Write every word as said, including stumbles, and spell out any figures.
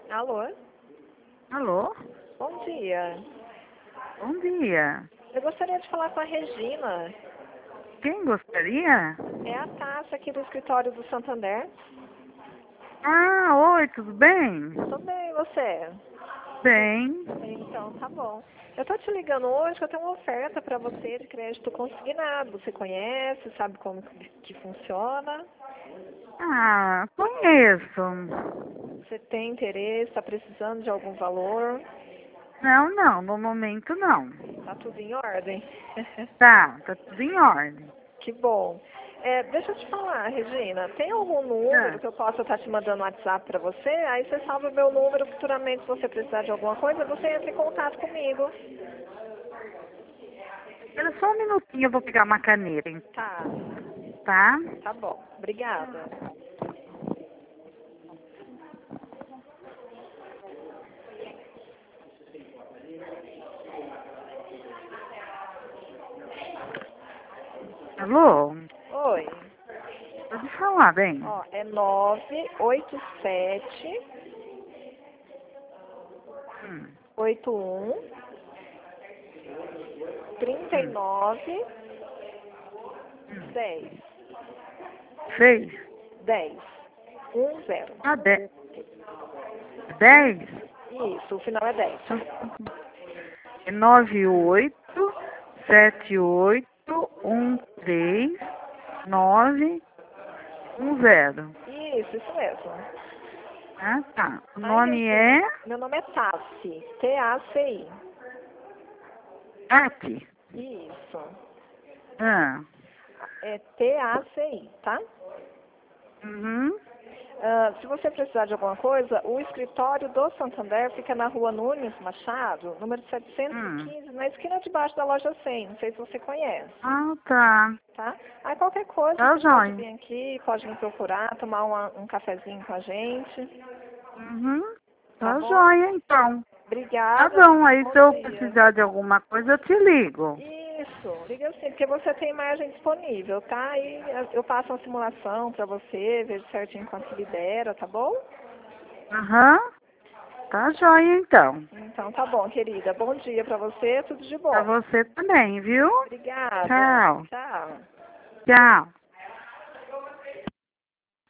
Alô? Alô? Bom dia. Bom dia. Eu gostaria de falar com a Regina. Quem gostaria? É a Tássia aqui do escritório do Santander. Ah, oi, tudo bem? Tudo bem, e você? Bem. Então, tá bom. Eu tô te ligando hoje que eu tenho uma oferta para você de crédito consignado. Você conhece, sabe como que que funciona? Ah, conheço. Você tem interesse, está precisando de algum valor? Não, não, no momento não. Tá tudo em ordem? Tá, tá tudo em ordem. Que bom. É, deixa eu te falar, Regina, tem algum número Ah, que eu possa estar te mandando no WhatsApp para você? Aí você salva o meu número, futuramente se você precisar de alguma coisa, você entra em contato comigo. espera só um minutinho, eu vou pegar uma caneta, hein, Tá, tá? tá bom. Obrigada. Alô? Oi. Pode falar, bem? Ó, é nove oito sete Hum, oito um trinta e hum, nove hum. dez. Seis? dez. Um zero. Ah, dez. Dez? Isso, o final é dez. É nove oito sete oito um três nove um zero. Isso, isso mesmo. Ah, tá. O Aí, nome Regina, é meu nome é Tassi. T A C I. Tati. Isso. Ah. É T A C I, tá? Uhum. Ah, se você precisar de alguma coisa, o escritório do Santander fica na rua Nunes Machado, número setecentos e Hum. quinze, na esquina de baixo da loja cem. Não sei se você conhece, Ah, tá. tá? Aí qualquer coisa, Tá você pode jóia. vir aqui, pode me procurar, tomar uma- um cafezinho com a gente, Uhum. tá Tá bom? jóia, então. Tá Obrigada, bom, aí bom se eu dia. precisar de alguma coisa, eu te ligo. Isso, liga assim, porque você tem margem disponível, tá? Aí eu passo uma simulação pra você, vejo certinho quanto libera, tá bom? Aham. Tá jóia, então. Então tá bom, querida. Bom dia pra você, tudo de Pra bom. você também, viu? Obrigada. Tchau. Tchau. Tchau.